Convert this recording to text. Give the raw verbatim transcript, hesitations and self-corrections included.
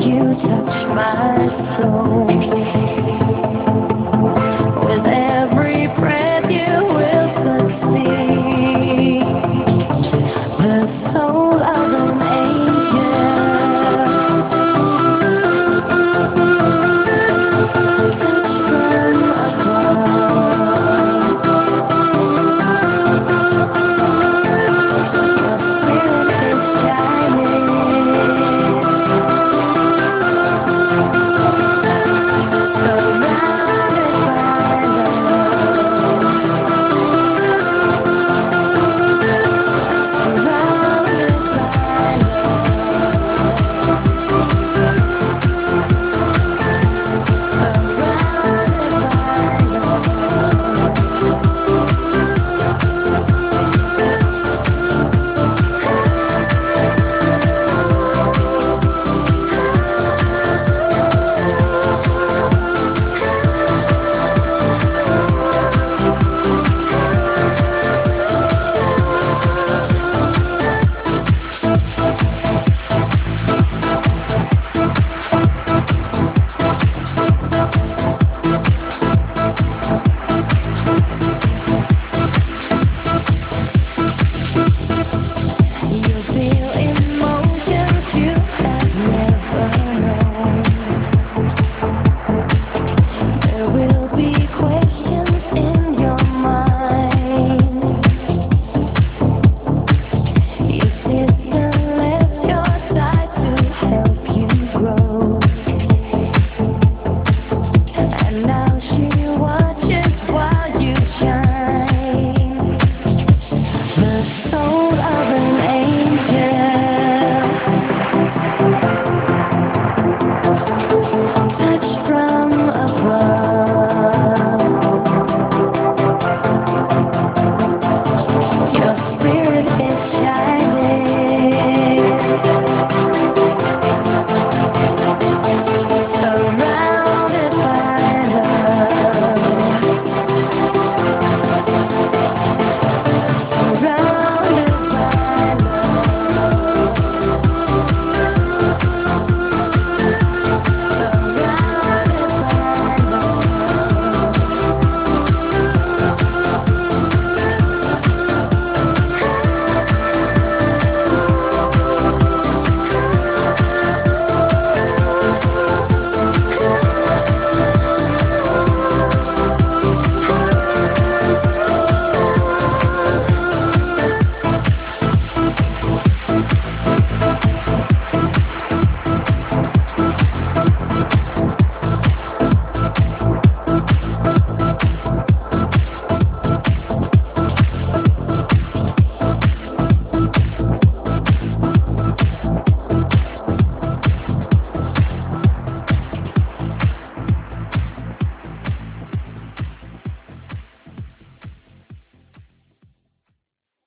You touch my soul. With every breath you will succeed. The soul of an angel, sent from above. Your spirit is shining, surrounded by love, surrounded by you feel emotions you have never known. There will be questions in your mind. Your sister left your side to help you grow, and now she watches while you shine. The soul